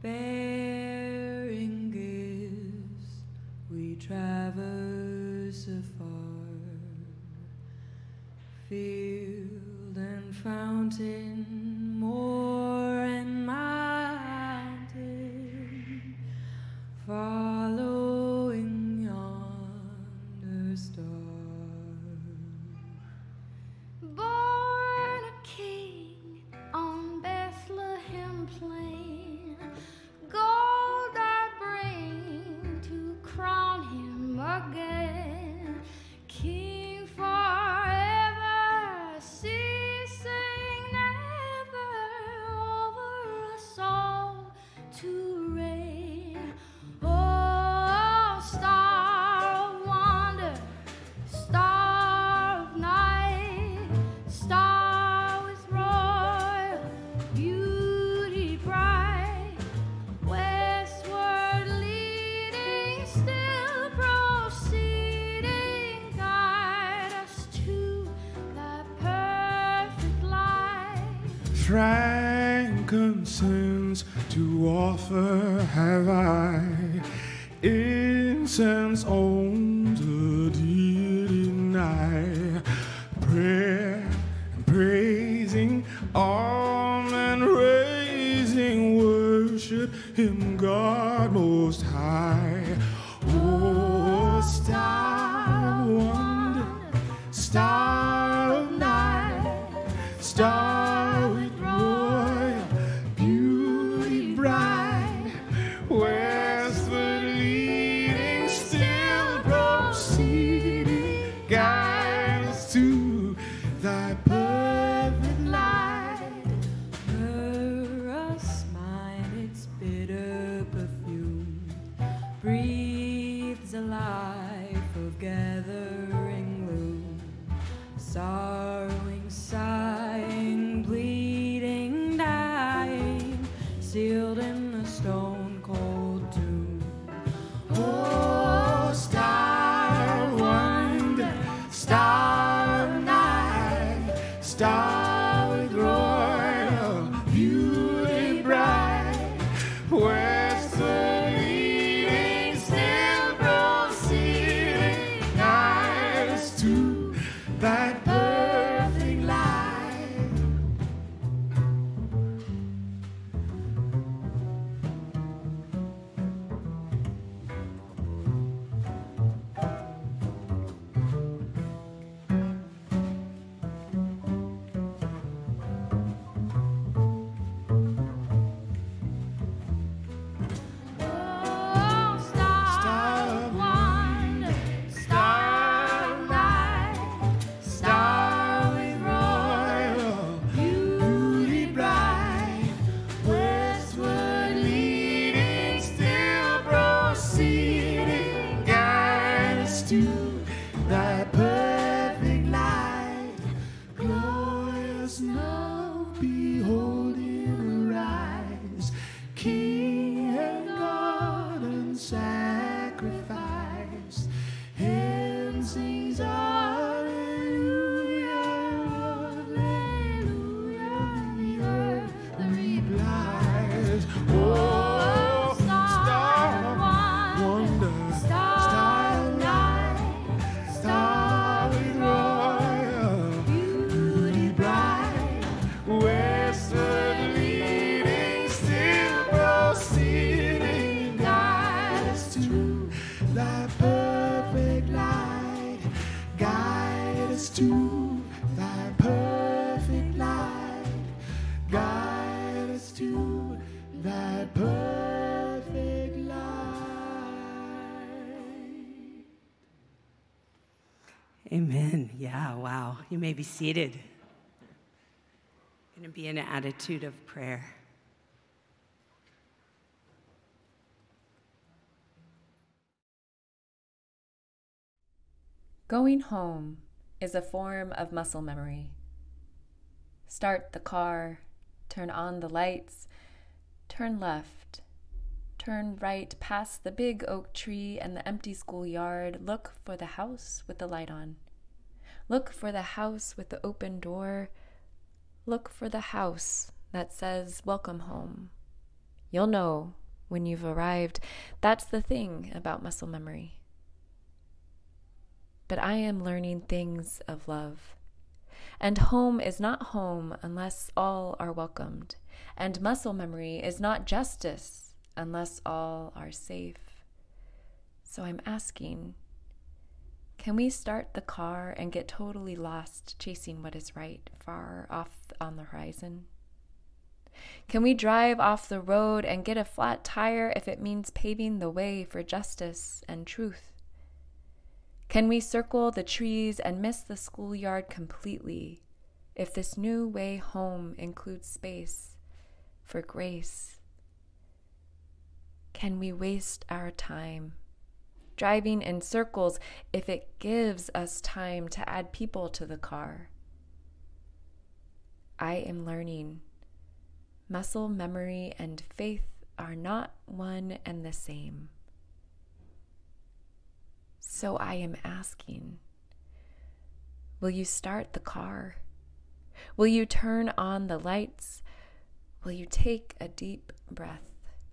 bearing gifts, we traverse afar, field and fountain, moor and mountain, following yonder star. Born a king on Bethlehem plain, gold I bring to crown him again, king forever, ceasing never, over us all to reign. Oh, star of wonder, star of night, star with royal beauty bright, westward leading, still proceeding, guide us to thy perfect light. Frankincense to offer have I, incense on the deity nigh, prayer and praising, arm and raising, worship him, God most high. Oh, star of wonder, star of night, star with royal beauty bright, westward leading, still proceeding, guide us to thy perfect light. Her mine, its bitter perfume breathes a life of gathering gloom, sorrowing, sighing, bleeding, dying, sealed in a stone cold tomb. Oh, star of wonder, star of night, star with royal beauty bright, westward leading, still proceeding, guide us to thy perfect light. Oh, star of wonder, star of night, Star with royal beauty bright, westward leading, still proceeding, guide us to thy perfect light. Glorious now, beholding arise, King and God and sacrifice. Heaven sings hallelujah, hallelujah, the earth replies. Oh, star of wonder, star of night, star with royal beauty bright, westward leading, still proceeding, guide us to thy perfect light, guide us to thy perfect light, guide us to thy perfect light. Amen. Yeah, wow. You may be seated. Going to be in an attitude of prayer. Going home is a form of muscle memory. Start the car, turn on the lights, turn left, turn right past the big oak tree and the empty schoolyard. Look for the house with the light on. Look for the house with the open door. Look for the house that says, "Welcome home." You'll know when you've arrived. That's the thing about muscle memory. But I am learning things of love. And home is not home unless all are welcomed. And muscle memory is not justice unless all are safe. So I'm asking, can we start the car and get totally lost chasing what is right far off on the horizon? Can we drive off the road and get a flat tire if it means paving the way for justice and truth? Can we circle the trees and miss the schoolyard completely if this new way home includes space for grace? Can we waste our time driving in circles if it gives us time to add people to the car? I am learning. Muscle memory and faith are not one and the same. So I am asking, will you start the car? Will you turn on the lights? Will you take a deep breath?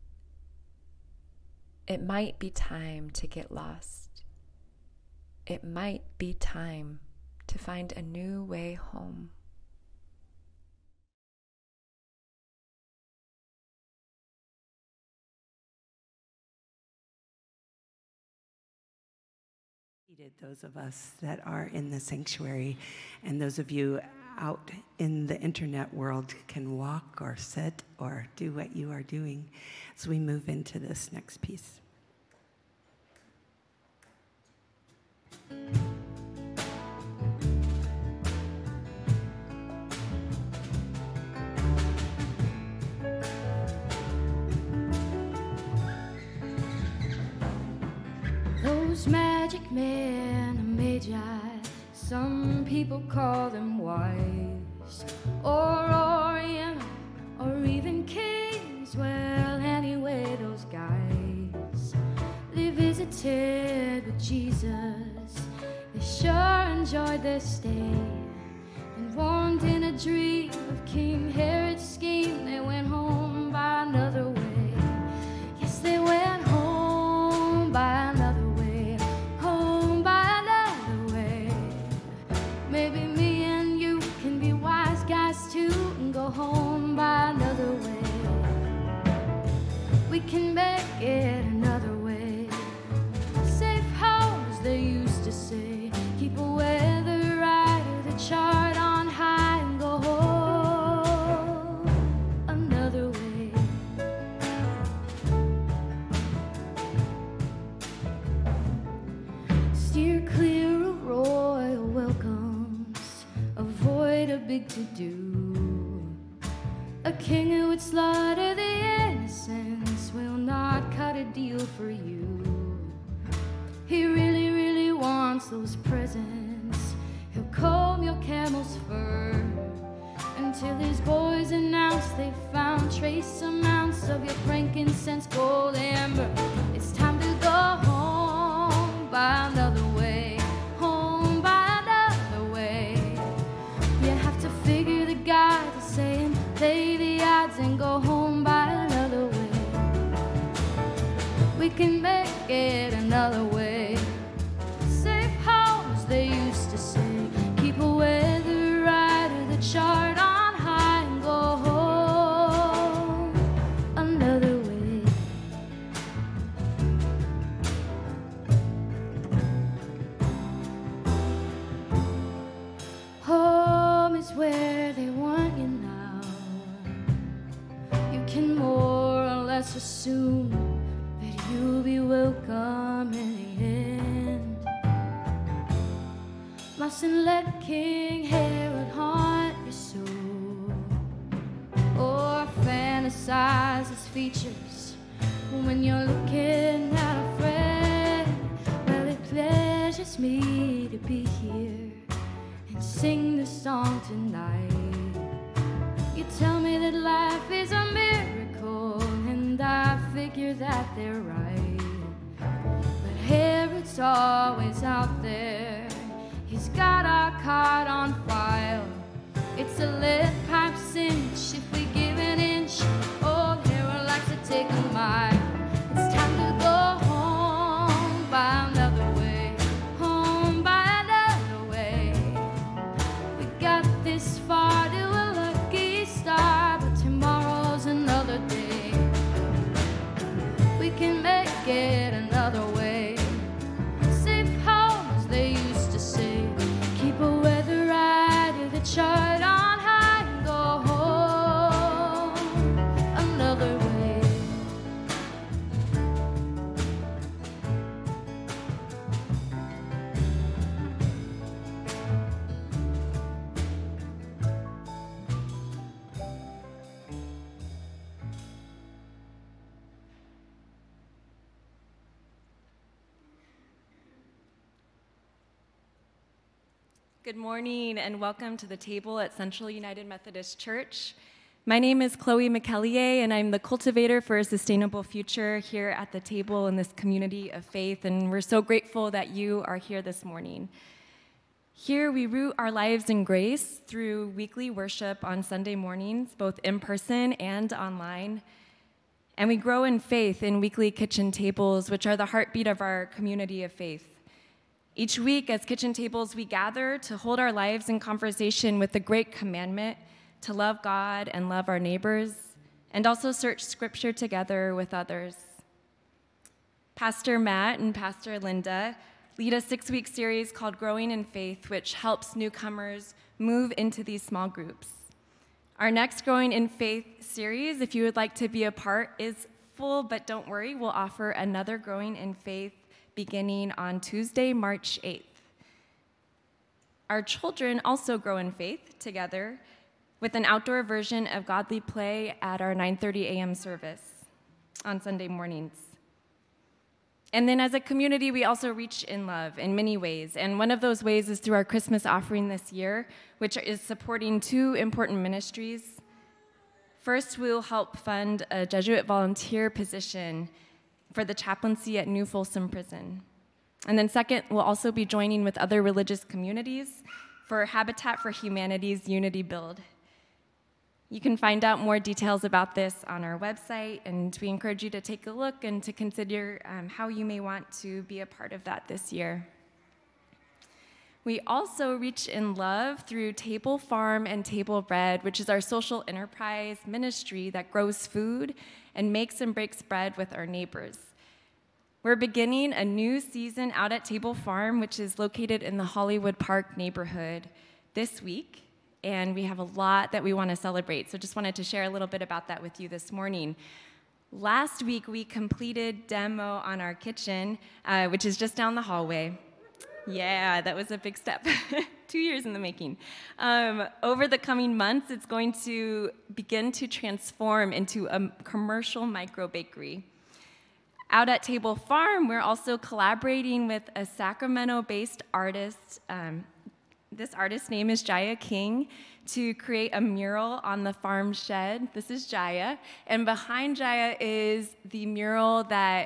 It might be time to get lost. It might be time to find a new way home. Those of us that are in the sanctuary and those of you out in the internet world can walk or sit or do what you are doing as we move into this next piece. Those magic men are magi. Some people call them wise, or oriental, or even kings. Well, anyway, those guys, they visited with Jesus. They sure enjoyed their stay, and warned in a dream of King Herod's scheme. They went home by another way. Yes, they went home by another way. Home by another way. Maybe me and you can be wise guys too and go home by another way. We can make it another way. Safe home, as they used to say. Keep away the right of the chart on high and go home another way. Steer clear of royal welcomes. Avoid a big to-do. A king who would slaughter the innocents will not cut a deal for you. He really, really wants those presents. He'll comb your camel's fur until his boys announce they've found trace amounts of your frankincense, gold, amber. It's time to go home by another way. Home by another way. You have to figure the guide is saying, play the odds and go home by another way. We can make it another way. Safe homes, they used to say. Keep away the right of the chart on high and go home another way. Home is where they want you now. You can more or less assume that you'll be welcome in the end. Mustn't let King Herod haunt your soul, or fantasize his features when you're looking at a friend. Well, it pleasures me to be here and sing the song tonight. You tell me that life is a miracle, and I figure that they're right. But Herod's always out there. He's got our card on file. It's a lead pipe cinch if we give an inch. Old Herod likes to Good morning and welcome to the table at Central United Methodist Church. My name is Chloe McKellier and I'm the cultivator for a sustainable future here at the table in this community of faith, and we're so grateful that you are here this morning. Here we root our lives in grace through weekly worship on Sunday mornings, both in person and online, and we grow in faith in weekly kitchen tables, which are the heartbeat of our community of faith. Each week, as kitchen tables, we gather to hold our lives in conversation with the great commandment to love God and love our neighbors, and also search scripture together with others. Pastor Matt and Pastor Linda lead a 6-week series called Growing in Faith, which helps newcomers move into these small groups. Our next Growing in Faith series, if you would like to be a part, is full, but don't worry, we'll offer another Growing in Faith beginning on Tuesday, March 8th. Our children also grow in faith together with an outdoor version of Godly Play at our 9:30 a.m. service on Sunday mornings. And then as a community, we also reach in love in many ways. And one of those ways is through our Christmas offering this year, which is supporting 2 important ministries. First, we'll help fund a Jesuit volunteer position for the chaplaincy at New Folsom Prison. And then second, we'll also be joining with other religious communities for Habitat for Humanity's Unity Build. You can find out more details about this on our website, and we encourage you to take a look and to consider how you may want to be a part of that this year. We also reach in love through Table Farm and Table Bread, which is our social enterprise ministry that grows food and makes and breaks bread with our neighbors. We're beginning a new season out at Table Farm, which is located in the Hollywood Park neighborhood this week, and we have a lot that we want to celebrate, so just wanted to share a little bit about that with you this morning. Last week, we completed demo on our kitchen, which is just down the hallway. Yeah, that was a big step. 2 years in the making. Over the coming months, it's going to begin to transform into a commercial micro bakery. Out at Table Farm, we're also collaborating with a Sacramento-based artist. This artist's name is Jaya King, to create a mural on the farm shed. This is Jaya, and behind Jaya is the mural that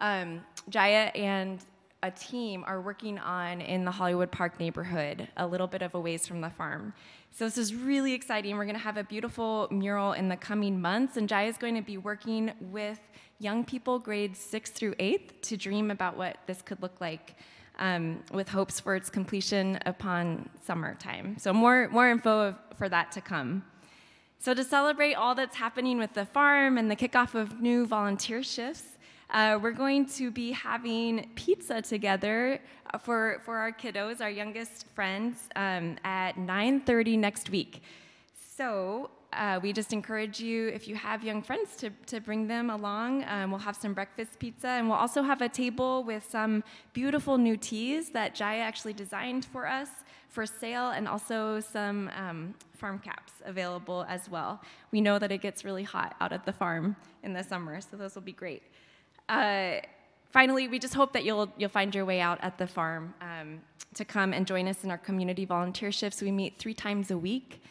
Jaya and a team are working on in the Hollywood Park neighborhood, a little bit of a ways from the farm. So this is really exciting. We're going to have a beautiful mural in the coming months, and Jaya is going to be working with young people grades 6th through 8th to dream about what this could look like, with hopes for its completion upon summertime. So more info for that to come. So to celebrate all that's happening with the farm and the kickoff of new volunteer shifts, we're going to be having pizza together for our kiddos, our youngest friends, at 9:30 next week. So we just encourage you, if you have young friends, to bring them along. We'll have some breakfast pizza, and we'll also have a table with some beautiful new teas that Jaya actually designed for us for sale, and also some farm caps available as well. We know that it gets really hot out at the farm in the summer, so those will be great. Finally, we just hope that you'll find your way out at the farm to come and join us in our community volunteer shifts. We meet 3 times a week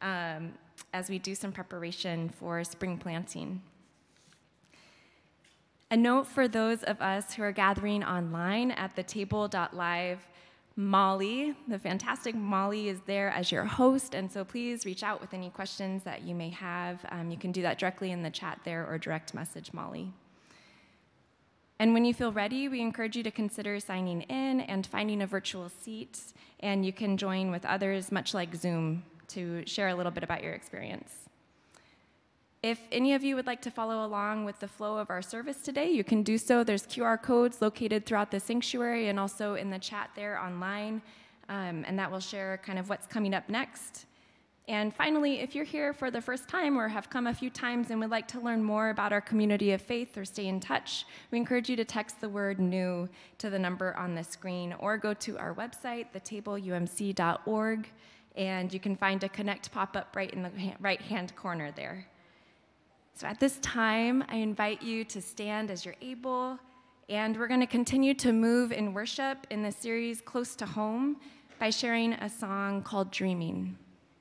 as we do some preparation for spring planting. A note for those of us who are gathering online at thetable.live, Molly, the fantastic Molly, is there as your host, and so please reach out with any questions that you may have. You can do that directly in the chat there or direct message Molly. And when you feel ready, we encourage you to consider signing in and finding a virtual seat, and you can join with others, much like Zoom, to share a little bit about your experience. If any of you would like to follow along with the flow of our service today, you can do so. There's QR codes located throughout the sanctuary and also in the chat there online, and that will share kind of what's coming up next. And finally, if you're here for the first time or have come a few times and would like to learn more about our community of faith or stay in touch, we encourage you to text the word NEW to the number on the screen, or go to our website, thetable.umc.org, and you can find a Connect pop-up right in the right-hand corner there. So at this time, I invite you to stand as you're able, and we're going to continue to move in worship in the series Close to Home by sharing a song called Dreaming.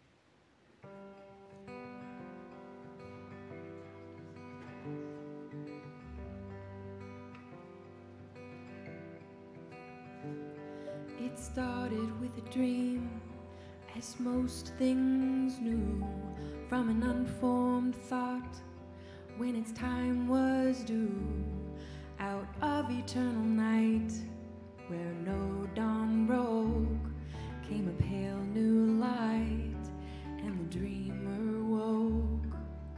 It started with a dream, as most things knew, from an unformed thought when its time was due. Out of eternal night, where no dawn broke, came a pale new light, and the dreamer woke.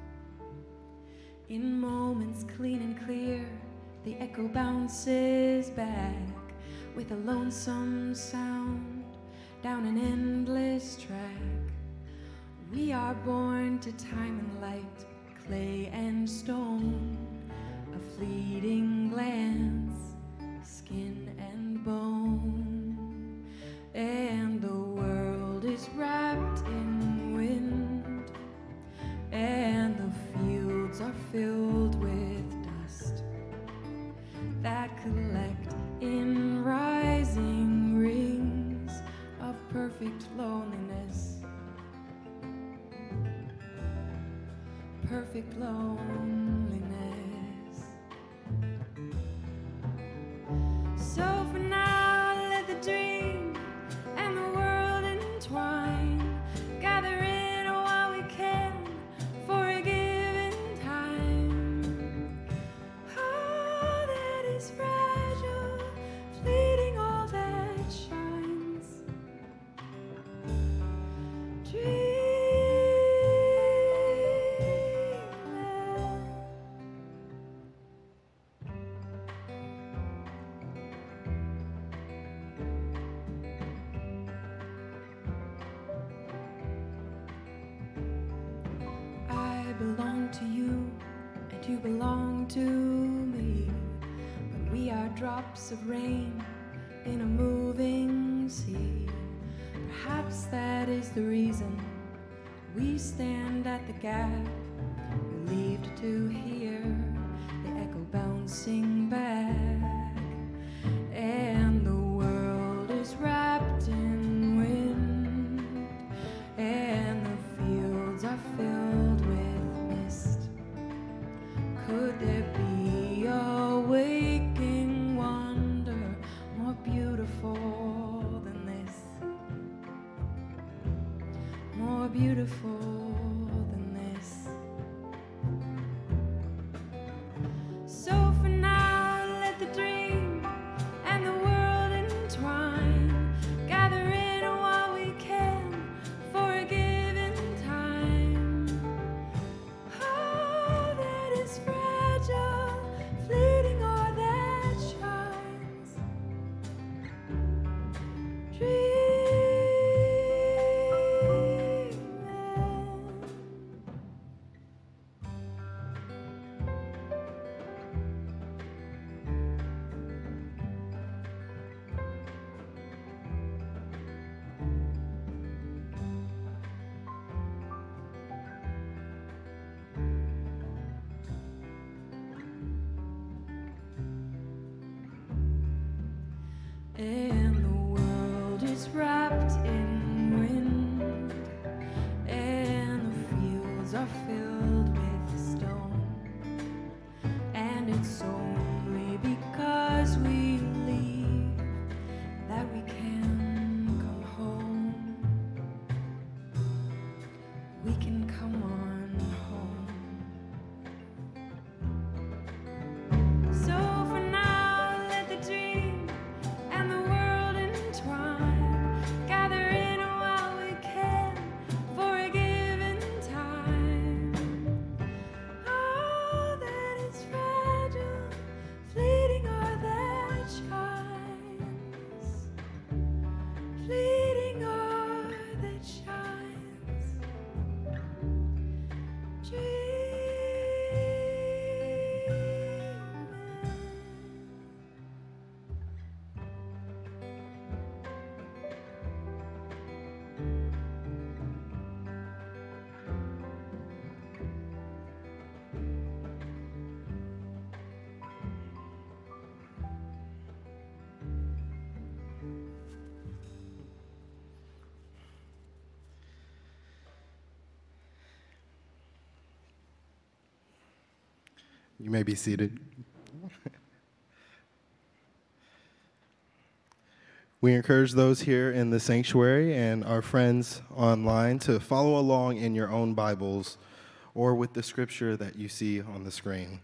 In moments clean and clear, the echo bounces back with a lonesome sound down an endless track. We are born to time and light, clay and stone, a fleeting glance, skin and bone. And the world is wrapped in wind, and the fields are filled with dust that collect in rising rings of perfect loneliness. Perfect loneliness. So for now, let the dream and the world entwine, gather in while we can for a given time. Oh, that is fragile, fleeting all that shines. I belong to you, and you belong to me, but we are drops of rain in a moving sea. Perhaps that is the reason we stand at the gap, relieved to hear the echo bouncing back. And the world is wrapped in wind, and the fields are filled with mist. Could there be a waking wonder more beautiful than this? More beautiful than this. So for now, let the dream and the world entwine, gather in while we can for a given time. Oh, that is fragile, fleeting all that shines. Dreaming. And the world is wrapped in wind, and the fields are filled with stone. And it's only because we leave that we can come home. We can come on home. So for now, let the dream and the world You may be seated. We encourage those here in the sanctuary and our friends online to follow along in your own Bibles or with the scripture that you see on the screen.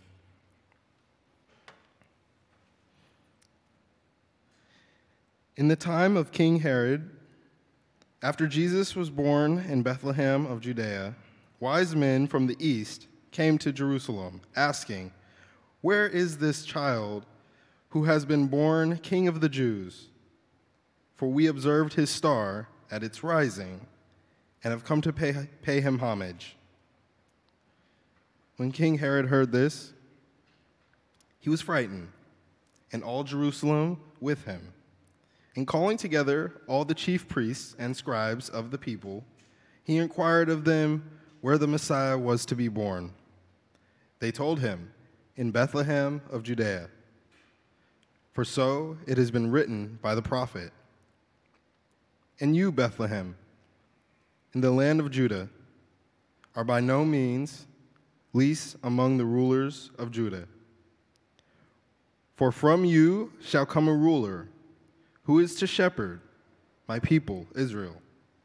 In the time of King Herod, after Jesus was born in Bethlehem of Judea, wise men from the east came to Jerusalem, asking, "Where is this child who has been born King of the Jews? For we observed his star at its rising and have come to pay him homage." When King Herod heard this, he was frightened, and all Jerusalem with him. And calling together all the chief priests and scribes of the people, he inquired of them where the Messiah was to be born. They told him, "In Bethlehem of Judea. For so it has been written by the prophet, 'And you, Bethlehem, in the land of Judah, are by no means least among the rulers of Judah. For from you shall come a ruler who is to shepherd my people Israel.'"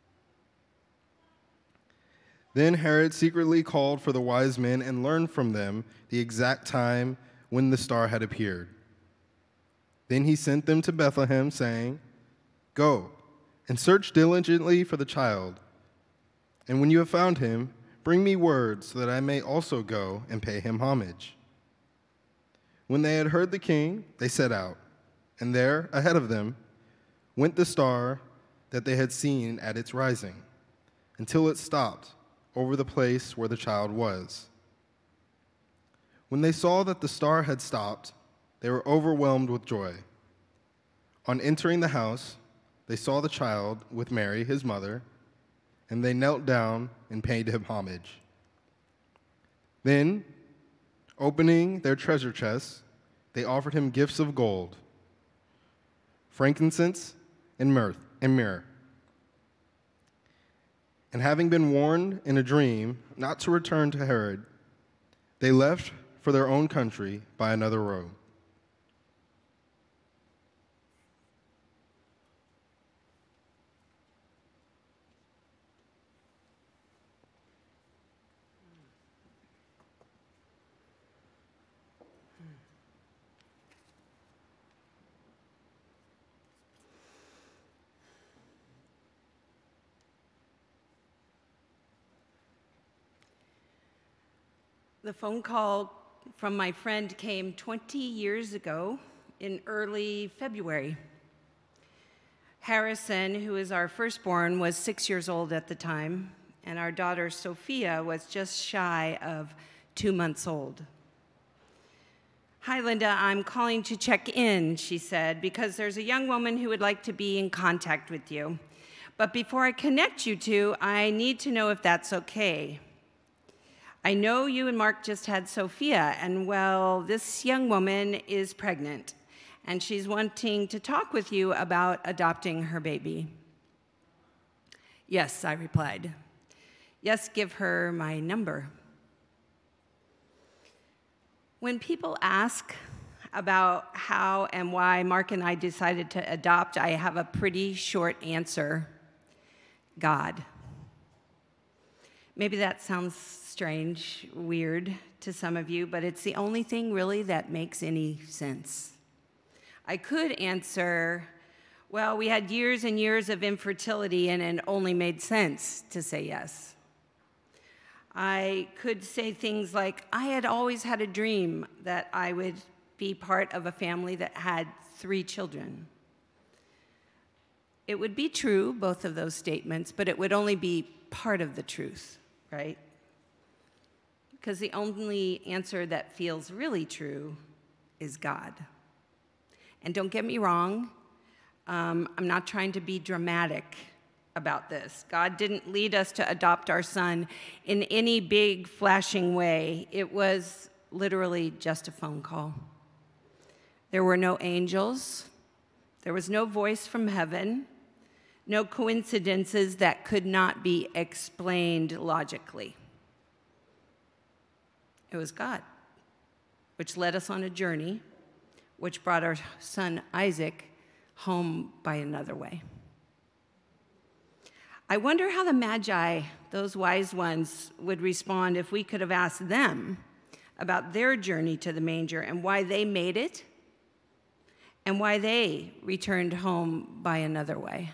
Then Herod secretly called for the wise men and learned from them the exact time when the star had appeared. Then he sent them to Bethlehem, saying, "Go and search diligently for the child, and when you have found him, bring me word so that I may also go and pay him homage." When they had heard the king, they set out, and there, ahead of them, went the star that they had seen at its rising, until it stopped over the place where the child was. When they saw that the star had stopped, they were overwhelmed with joy. On entering the house, they saw the child with Mary, his mother, and they knelt down and paid him homage. Then, opening their treasure chests, they offered him gifts of gold, frankincense, and myrrh. And having been warned in a dream not to return to Herod, they left for their own country by another road. The phone call from my friend came 20 years ago in early February. Harrison, who is our firstborn, was 6 years old at the time, and our daughter Sophia was just shy of 2 months old. "Hi, Linda, I'm calling to check in," she said, "because there's a young woman who would like to be in contact with you. But before I connect you two, I need to know if that's okay. I know you and Mark just had Sophia, and well, this young woman is pregnant, and she's wanting to talk with you about adopting her baby." "Yes," I replied. "Yes, give her my number." When people ask about how and why Mark and I decided to adopt, I have a pretty short answer: God. Maybe that sounds strange, weird to some of you, but it's the only thing really that makes any sense. I could answer, well, we had years and years of infertility and it only made sense to say yes. I could say things like, I had always had a dream that I would be part of a family that had 3 children. It would be true, both of those statements, but it would only be part of the truth, right? Because the only answer that feels really true is God. And don't get me wrong, I'm not trying to be dramatic about this. God didn't lead us to adopt our son in any big, flashing way. It was literally just a phone call. There were no angels. There was no voice from heaven. No coincidences that could not be explained logically. It was God. which led us on a journey, which brought our son Isaac home by another way. I wonder how the Magi, those wise ones, would respond if we could have asked them about their journey to the manger and why they made it and why they returned home by another way.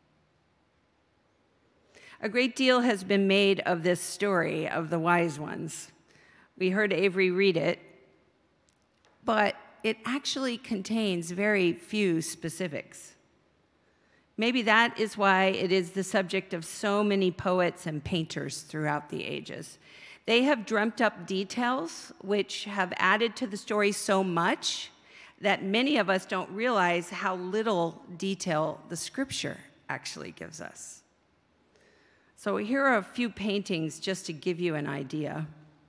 A great deal has been made of this story of the wise ones. We heard Avery read it, but it actually contains very few specifics. Maybe that is why it is the subject of so many poets and painters throughout the ages. They have dreamt up details which have added to the story so much that many of us don't realize how little detail the scripture actually gives us. So here are a few paintings just to give you an idea.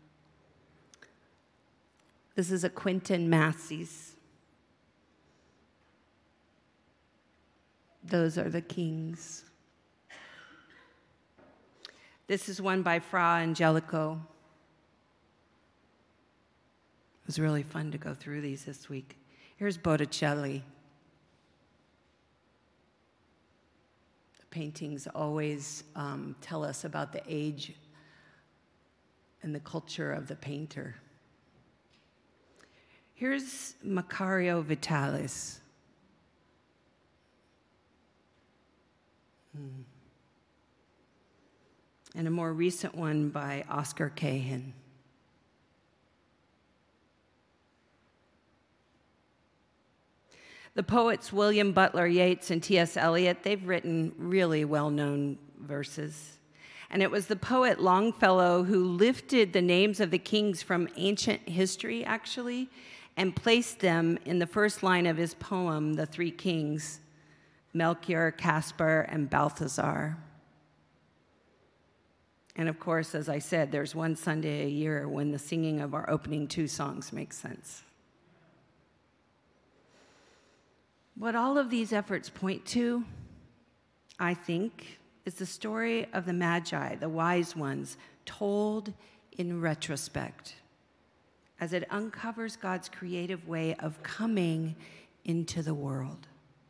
This is a Quentin Massey's. Those are the kings. This is one by Fra Angelico. It was really fun to go through these this week. Here's Botticelli. The paintings always tell us about the age and the culture of the painter. Here's Macario Vitalis. And a more recent one by Oscar Cahan. The poets William Butler Yeats and T.S. Eliot, they've written really well-known verses. And it was the poet Longfellow who lifted the names of the kings from ancient history, actually, and placed them in the first line of his poem, The Three Kings, Melchior, Caspar, and Balthazar. And of course, as I said, there's one Sunday a year when the singing of our opening two songs makes sense. What all of these efforts point to, I think, is the story of the Magi, the wise ones, told in retrospect, as it uncovers God's creative way of coming into the world.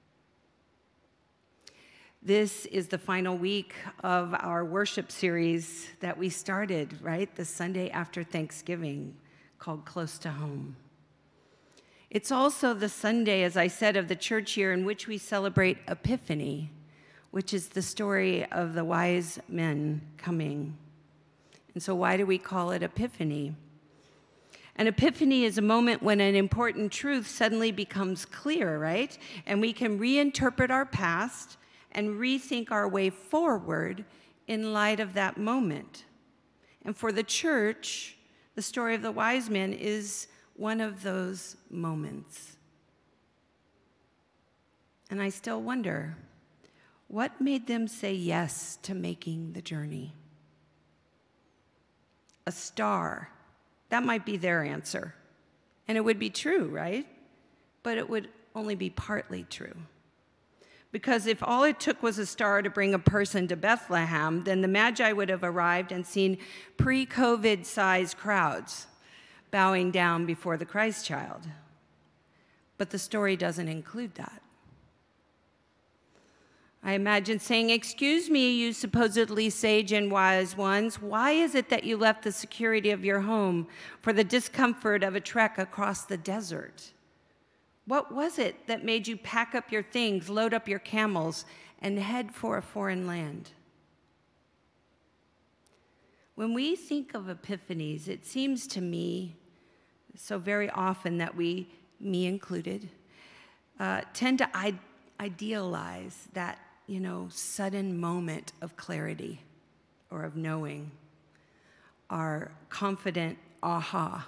This is the final week of our worship series that we started, right? The Sunday after Thanksgiving, called Close to Home. It's also the Sunday, as I said, of the church year in which we celebrate Epiphany, which is the story of the wise men coming. And so why do we call it Epiphany? An epiphany is a moment when an important truth suddenly becomes clear, right? And we can reinterpret our past and rethink our way forward in light of that moment. And for the church, the story of the wise men is one of those moments. And I still wonder, what made them say yes to making the journey? A star. That might be their answer. And it would be true, right? But it would only be partly true. Because if all it took was a star to bring a person to Bethlehem, then the Magi would have arrived and seen pre-COVID-sized crowds bowing down before the Christ child. But the story doesn't include that. I imagine saying, "Excuse me, you supposedly sage and wise ones, why is it that you left the security of your home for the discomfort of a trek across the desert? What was it that made you pack up your things, load up your camels, and head for a foreign land?" When we think of epiphanies, it seems to me so very often that we, me included, tend to idealize that, sudden moment of clarity or of knowing, our confident aha.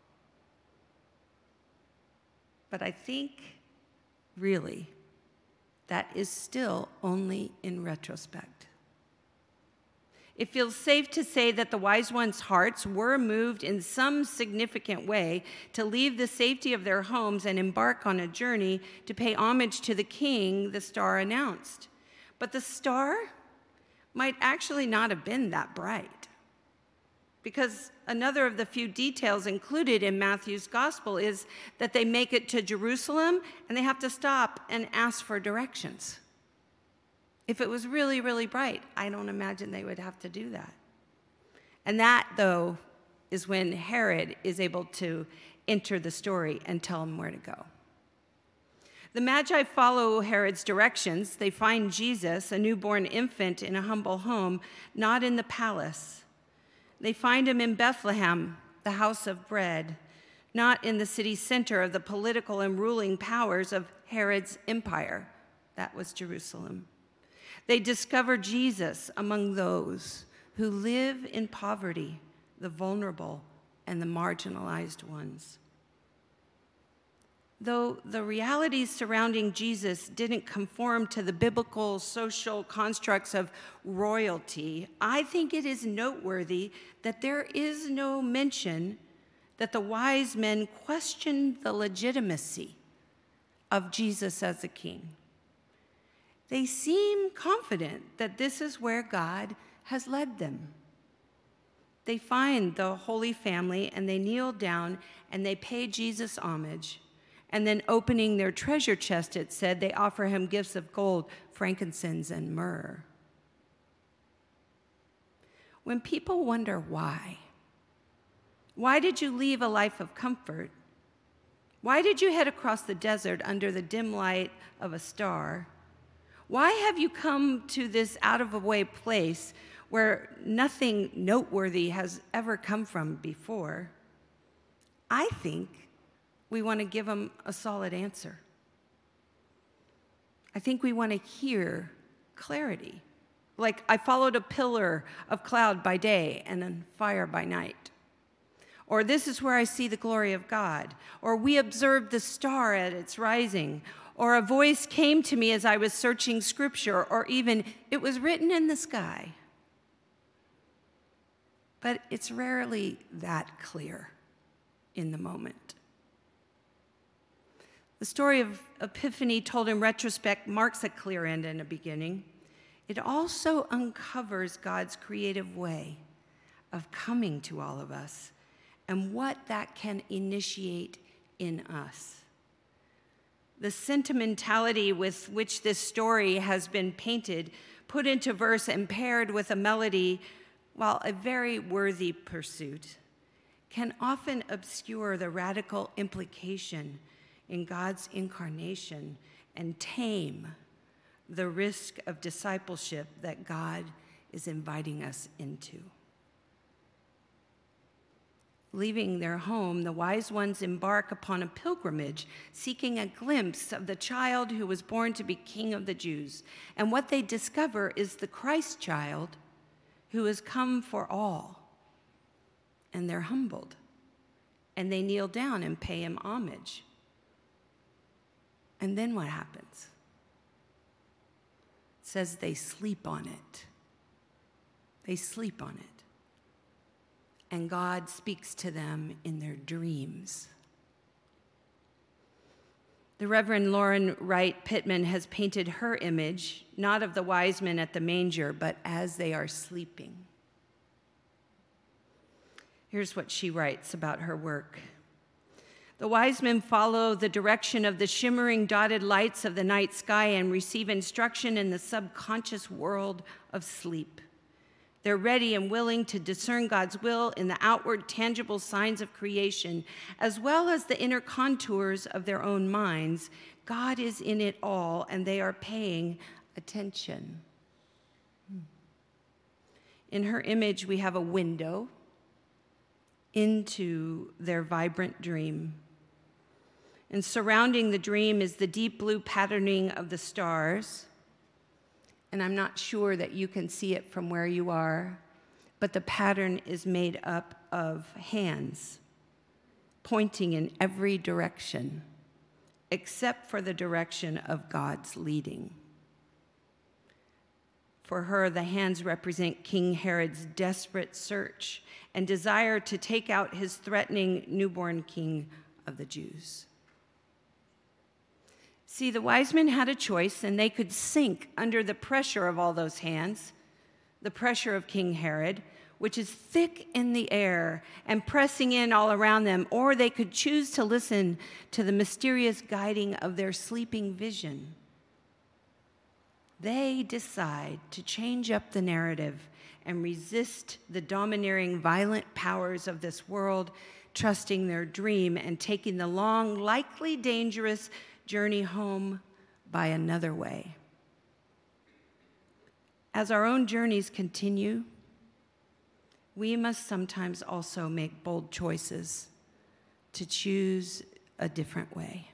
But I think, really, that is still only in retrospect. It feels safe to say that the wise ones' hearts were moved in some significant way to leave the safety of their homes and embark on a journey to pay homage to the king the star announced. But the star might actually not have been that bright, because another of the few details included in Matthew's gospel is that they make it to Jerusalem and they have to stop and ask for directions. If it was really, really bright, I don't imagine they would have to do that. And that, though, is when Herod is able to enter the story and tell him where to go. The Magi follow Herod's directions. They find Jesus, a newborn infant, in a humble home, not in the palace. They find him in Bethlehem, the house of bread, not in the city center of the political and ruling powers of Herod's empire. That was Jerusalem. They discover Jesus among those who live in poverty, the vulnerable, and the marginalized ones. Though the realities surrounding Jesus didn't conform to the biblical social constructs of royalty, I think it is noteworthy that there is no mention that the wise men questioned the legitimacy of Jesus as a king. They seem confident that this is where God has led them. They find the Holy Family and they kneel down and they pay Jesus homage. And then opening their treasure chest, it said, they offer him gifts of gold, frankincense, and myrrh. When people wonder why did you leave a life of comfort? Why did you head across the desert under the dim light of a star? Why have you come to this out-of-the-way place where nothing noteworthy has ever come from before? I think we want to give them a solid answer. I think we want to hear clarity. Like, I followed a pillar of cloud by day and a fire by night. Or this is where I see the glory of God. Or we observed the star at its rising. Or a voice came to me as I was searching scripture. Or even, it was written in the sky. But it's rarely that clear in the moment. The story of Epiphany, told in retrospect, marks a clear end and a beginning. It also uncovers God's creative way of coming to all of us and what that can initiate in us. The sentimentality with which this story has been painted, put into verse and paired with a melody, while a very worthy pursuit, can often obscure the radical implication in God's incarnation and tame the risk of discipleship that God is inviting us into. Leaving their home, the wise ones embark upon a pilgrimage, seeking a glimpse of the child who was born to be King of the Jews. And what they discover is the Christ child who has come for all. And they're humbled, and they kneel down and pay him homage. And then what happens? It says they sleep on it. They sleep on it. And God speaks to them in their dreams. The Reverend Lauren Wright Pittman has painted her image, not of the wise men at the manger, but as they are sleeping. Here's what she writes about her work. The wise men follow the direction of the shimmering dotted lights of the night sky and receive instruction in the subconscious world of sleep. They're ready and willing to discern God's will in the outward tangible signs of creation, as well as the inner contours of their own minds. God is in it all, and they are paying attention. In her image, we have a window into their vibrant dream. And surrounding the dream is the deep blue patterning of the stars. And I'm not sure that you can see it from where you are, but the pattern is made up of hands pointing in every direction, except for the direction of God's leading. For her, the hands represent King Herod's desperate search and desire to take out his threatening newborn king of the Jews. See, the wise men had a choice, and they could sink under the pressure of all those hands, the pressure of King Herod, which is thick in the air and pressing in all around them, or they could choose to listen to the mysterious guiding of their sleeping vision. They decide to change up the narrative and resist the domineering, violent powers of this world, trusting their dream and taking the long, likely dangerous journey home by another way. As our own journeys continue, we must sometimes also make bold choices to choose a different way.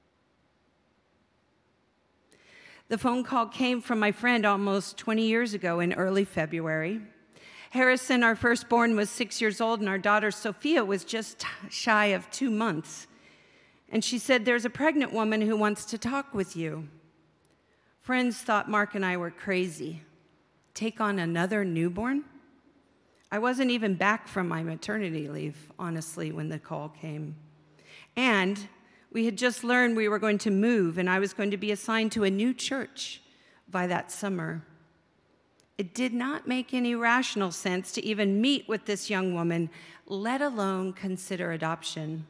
The phone call came from my friend almost 20 years ago in early February. Harrison, our firstborn, was 6 years old, and our daughter Sophia was just shy of 2 months. And she said, "There's a pregnant woman who wants to talk with you." Friends thought Mark and I were crazy. Take on another newborn? I wasn't even back from my maternity leave, honestly, when the call came. And we had just learned we were going to move, and I was going to be assigned to a new church by that summer. It did not make any rational sense to even meet with this young woman, let alone consider adoption.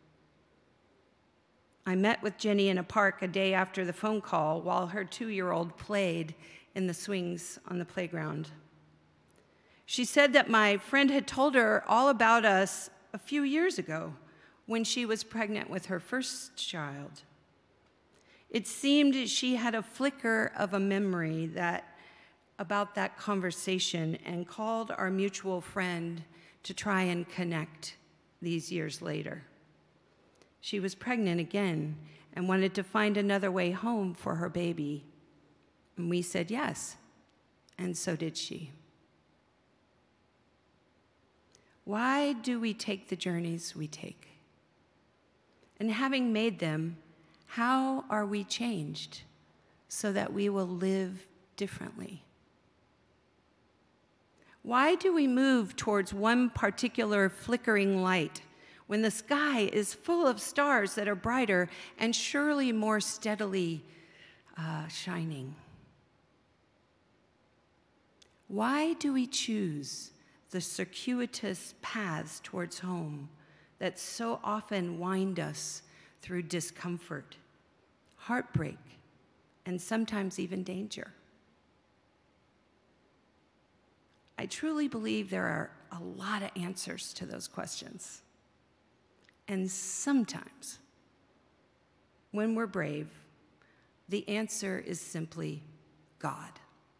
I met with Jenny in a park a day after the phone call while her 2-year-old played in the swings on the playground. She said that my friend had told her all about us a few years ago when she was pregnant with her first child. It seemed she had a flicker of a memory about that conversation and called our mutual friend to try and connect these years later. She was pregnant again and wanted to find another way home for her baby. And we said yes, and so did she. Why do we take the journeys we take? And having made them, how are we changed so that we will live differently? Why do we move towards one particular flickering light when the sky is full of stars that are brighter and surely more steadily shining? Why do we choose the circuitous paths towards home that so often wind us through discomfort, heartbreak, and sometimes even danger? I truly believe there are a lot of answers to those questions. And sometimes, when we're brave, the answer is simply God.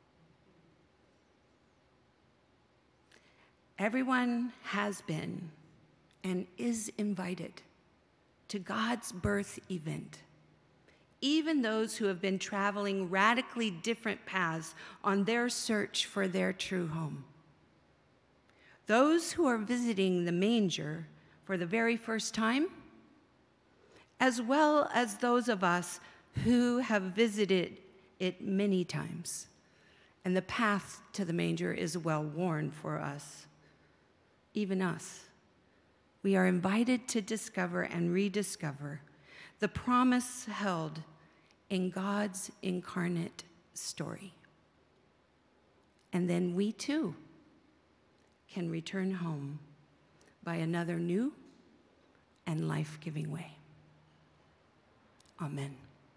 Everyone has been and is invited to God's birth event, even those who have been traveling radically different paths on their search for their true home. Those who are visiting the manger for the very first time, as well as those of us who have visited it many times, and the path to the manger is well worn for us. Even us, we are invited to discover and rediscover the promise held in God's incarnate story. And then we too can return home by another new and life-giving way. Amen.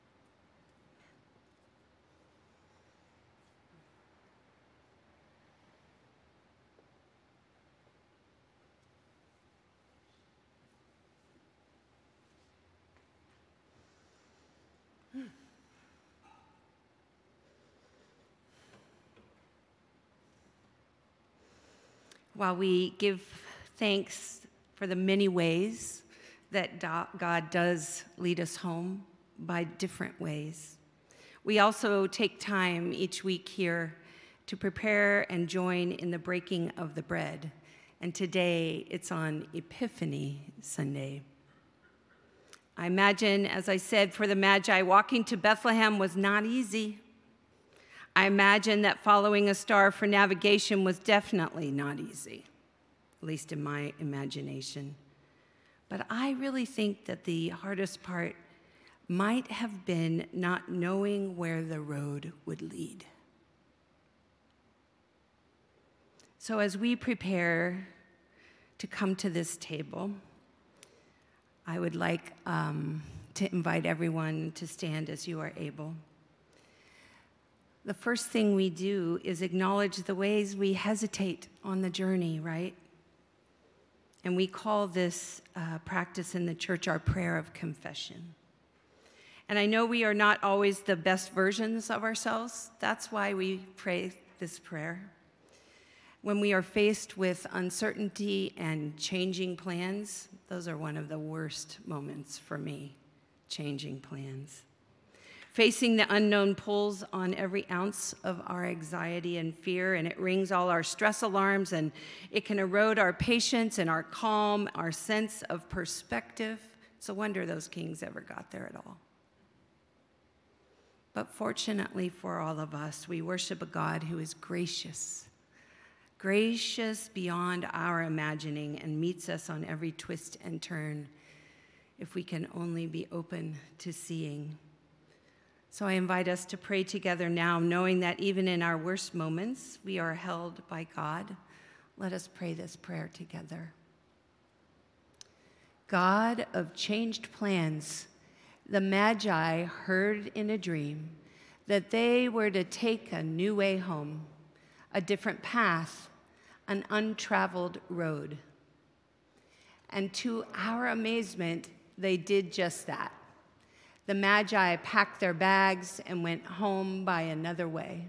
While we give thanks for the many ways that God does lead us home by different ways, we also take time each week here to prepare and join in the breaking of the bread. And today it's on Epiphany Sunday. I imagine, as I said, for the Magi, walking to Bethlehem was not easy. I imagine that following a star for navigation was definitely not easy, at least in my imagination. But I really think that the hardest part might have been not knowing where the road would lead. So as we prepare to come to this table, I would like to invite everyone to stand as you are able. The first thing we do is acknowledge the ways we hesitate on the journey, right? And we call this practice in the church our prayer of confession. And I know we are not always the best versions of ourselves. That's why we pray this prayer. When we are faced with uncertainty and changing plans, those are one of the worst moments for me, changing plans. Facing the unknown pulls on every ounce of our anxiety and fear, and it rings all our stress alarms, and it can erode our patience and our calm, our sense of perspective. It's a wonder those kings ever got there at all. But fortunately for all of us, we worship a God who is gracious beyond our imagining, and meets us on every twist and turn if we can only be open to seeing. So I invite us to pray together now, knowing that even in our worst moments, we are held by God. Let us pray this prayer together. God of changed plans, the Magi heard in a dream that they were to take a new way home, a different path, an untraveled road. And to our amazement, they did just that. The Magi packed their bags and went home by another way.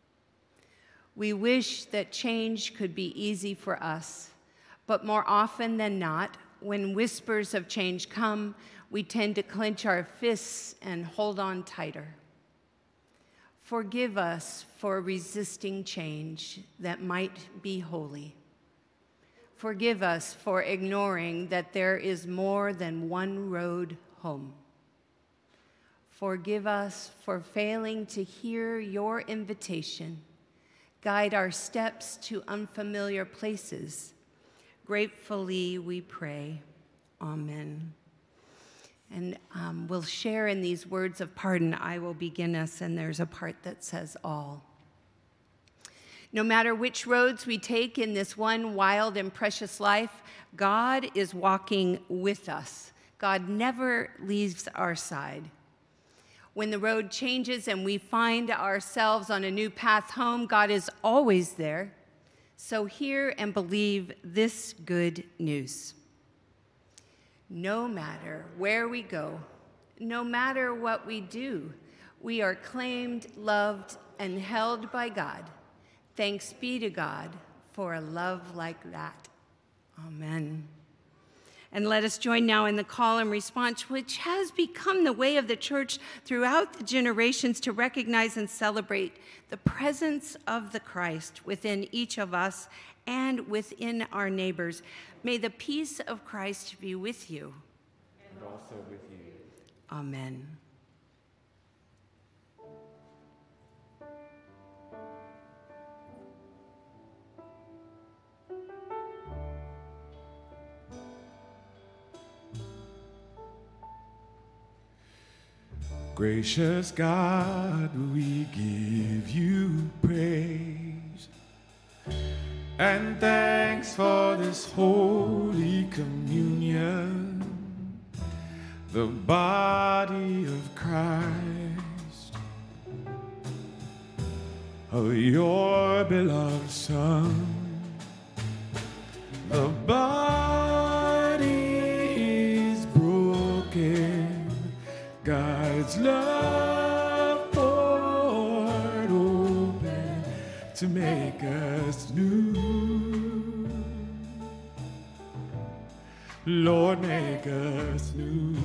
We wish that change could be easy for us, but more often than not, when whispers of change come, we tend to clench our fists and hold on tighter. Forgive us for resisting change that might be holy. Forgive us for ignoring that there is more than one road home. Forgive us for failing to hear your invitation. Guide our steps to unfamiliar places. Gratefully we pray. Amen. And we'll share in these words of pardon. I will begin us, and there's a part that says all. No matter which roads we take in this one wild and precious life, God is walking with us. God never leaves our side. When the road changes and we find ourselves on a new path home, God is always there. So hear and believe this good news. No matter where we go, no matter what we do, we are claimed, loved, and held by God. Thanks be to God for a love like that. Amen. And let us join now in the call and response, which has become the way of the church throughout the generations, to recognize and celebrate the presence of the Christ within each of us and within our neighbors. May the peace of Christ be with you. And also with you. Amen. Gracious God, we give you praise and thanks for this holy communion, the body of Christ, of your beloved Son. The body is broken, God's love poured open to make us new. Lord, make us new.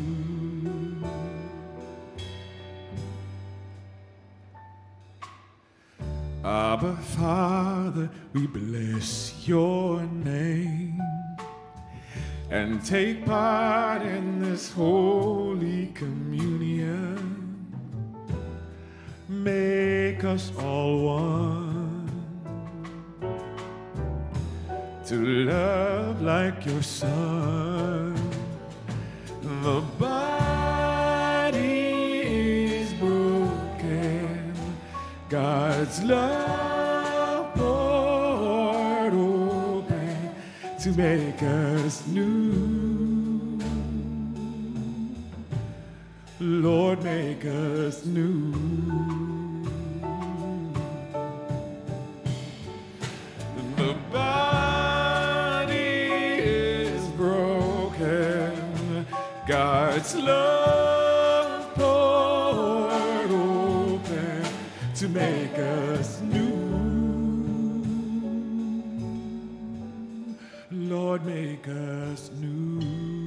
Abba, Father, we bless your name and take part in this holy communion. Make us all one to love like your Son. The body is broken, God's love poured make us new. Lord, make us new. The body is broken, God's love poured open to make us new. Lord, make us new.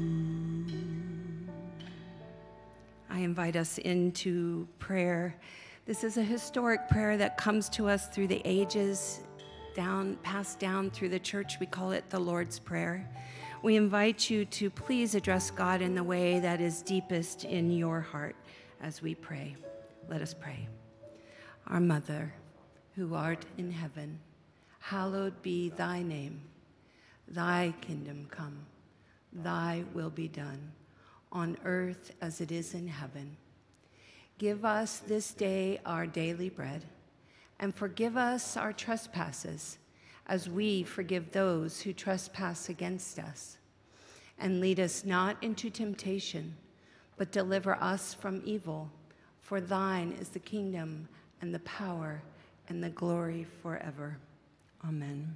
I invite us into prayer. This is a historic prayer that comes to us through the ages, passed down through the church. We call it the Lord's Prayer. We invite you to please address God in the way that is deepest in your heart as we pray. Let us pray. Our Mother, who art in heaven, hallowed be thy name. Thy kingdom come, thy will be done, on earth as it is in heaven. Give us this day our daily bread, and forgive us our trespasses, as we forgive those who trespass against us. And lead us not into temptation, but deliver us from evil. For thine is the kingdom, and the power, and the glory forever. Amen.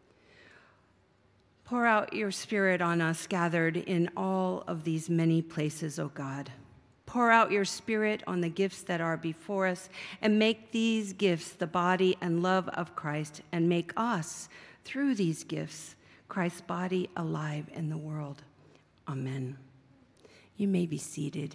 Pour out your Spirit on us gathered in all of these many places, O God. Pour out your Spirit on the gifts that are before us, and make these gifts the body and love of Christ, and make us, through these gifts, Christ's body alive in the world. Amen. You may be seated.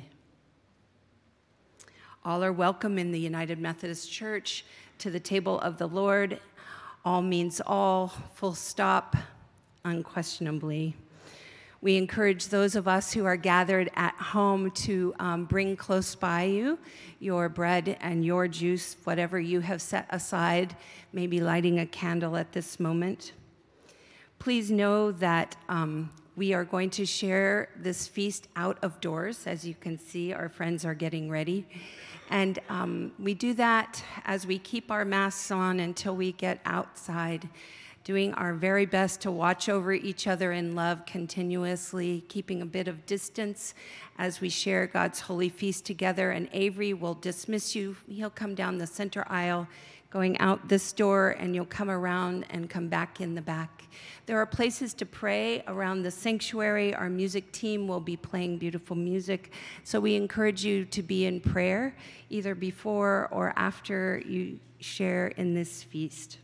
All are welcome in the United Methodist Church to the table of the Lord. All means all, full stop, unquestionably. We encourage those of us who are gathered at home to bring close by you your bread and your juice, whatever you have set aside, maybe lighting a candle at this moment. Please know that we are going to share this feast out of doors. As you can see, our friends are getting ready. And we do that as we keep our masks on until we get outside, doing our very best to watch over each other in love continuously, keeping a bit of distance as we share God's holy feast together. And Avery will dismiss you. He'll come down the center aisle, going out this door, and you'll come around and come back in the back. There are places to pray around the sanctuary. Our music team will be playing beautiful music. So we encourage you to be in prayer, either before or after you share in this feast.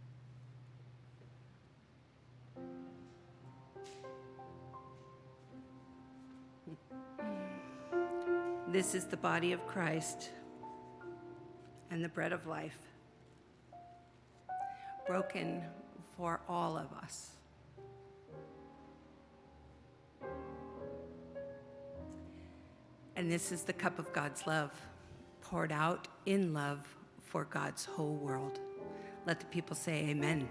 This is the body of Christ and the bread of life, broken for all of us. And this is the cup of God's love, poured out in love for God's whole world. Let the people say amen.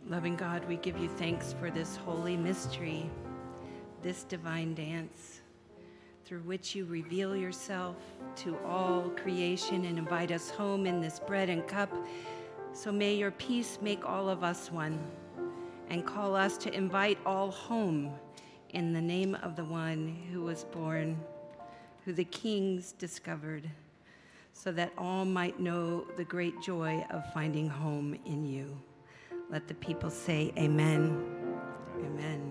Loving God, we give you thanks for this holy mystery, this divine dance, through which you reveal yourself to all creation and invite us home in this bread and cup. So may your peace make all of us one and call us to invite all home in the name of the one who was born, who the kings discovered, so that all might know the great joy of finding home in you. Let the people say amen. Amen.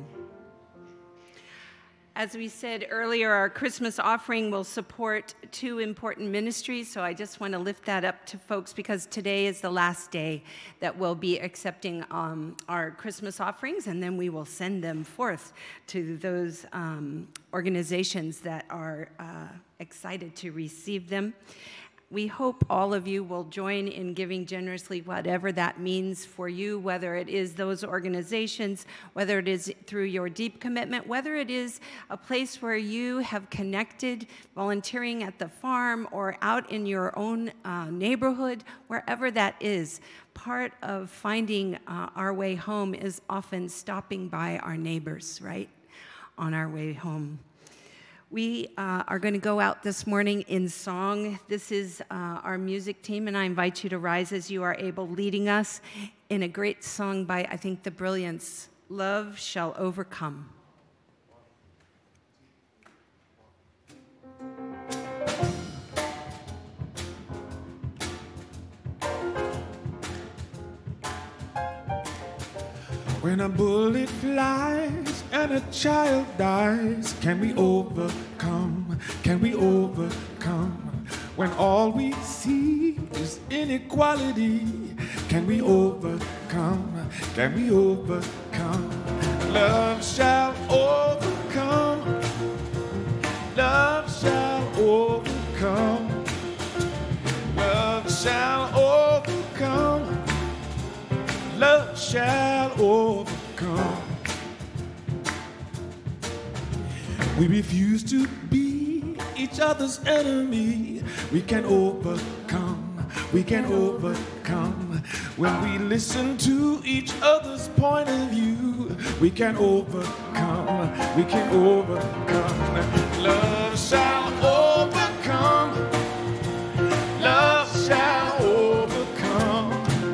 As we said earlier, our Christmas offering will support two important ministries, so I just want to lift that up to folks because today is the last day that we'll be accepting our Christmas offerings, and then we will send them forth to those organizations that are excited to receive them. We hope all of you will join in giving generously, whatever that means for you, whether it is those organizations, whether it is through your deep commitment, whether it is a place where you have connected, volunteering at the farm or out in your own neighborhood, wherever that is. Part of finding our way home is often stopping by our neighbors, right, on our way home. We are going to go out this morning in song. This is our music team, and I invite you to rise as you are able, leading us in a great song by, I think, the Brilliance, Love Shall Overcome. When a bullet flies and a child dies, can we overcome? Can we overcome? When all we see is inequality, can we overcome? Can we overcome? Love shall overcome. Love shall overcome. Love shall overcome. Love shall overcome. We refuse to be each other's enemy. We can overcome. We can overcome. When we listen to each other's point of view, we can overcome. We can overcome. Love shall overcome. Love shall overcome.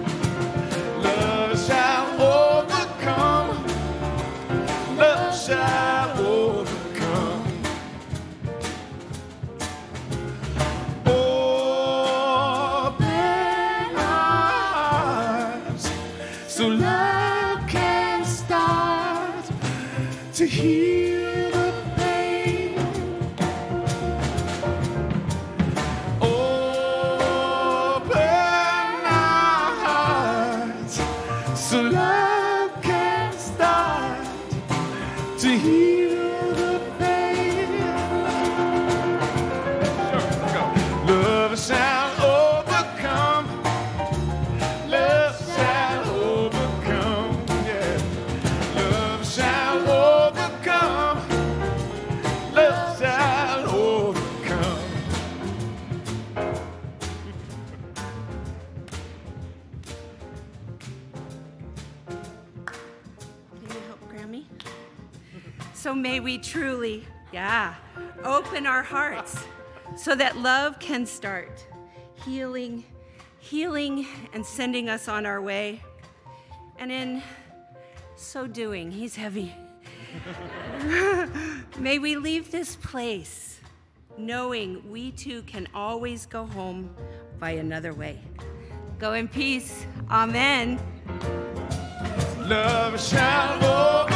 Love shall overcome. Love shall overcome. Open eyes so love can start to heal the pain. Open eyes so love can start to heal the pain. Love shall overcome. Love shall overcome. Yeah. Love shall overcome. Love shall overcome. Can you help Grammy? So may we truly, open our hearts so that love can start healing, and sending us on our way. And in so doing, he's heavy. May we leave this place knowing we too can always go home by another way. Go in peace. Amen. Love shall overcome.